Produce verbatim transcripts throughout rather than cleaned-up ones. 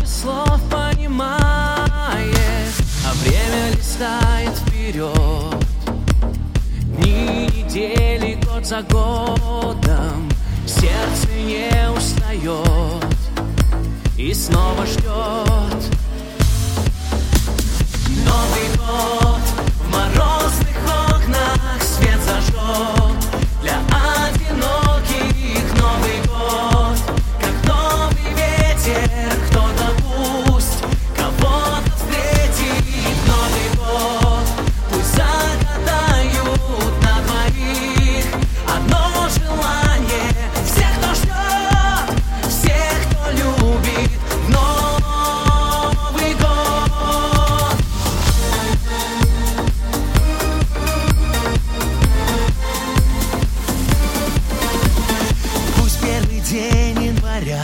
слов понимает, а время листает вперед. Дни, недели, год за годом, сердце не устает и снова ждет. Новый год в морозных окнах свет зажжет. Для одиноких Новый год, как новый ветер, кто-то пусть кого-то встретит. Новый год, пусть загадают на двоих одно желание. Всех, кто ждет, всех, кто любит Новый год. Пусть первый день января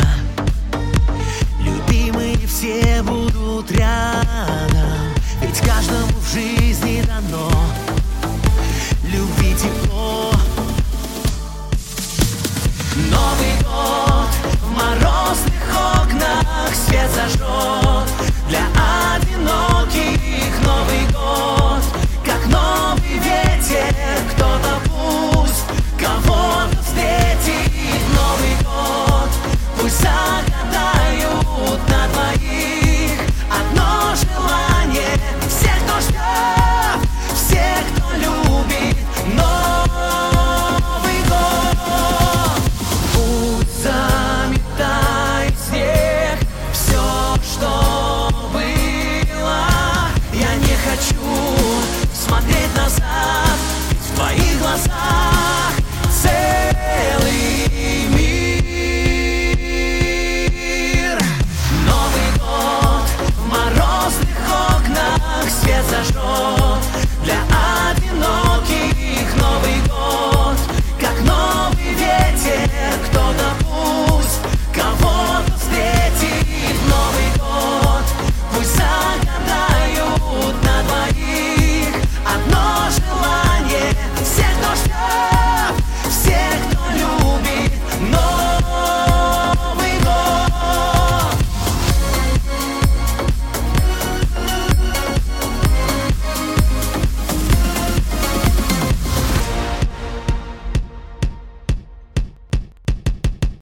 любимые все будут рядом, ведь каждому в жизни дано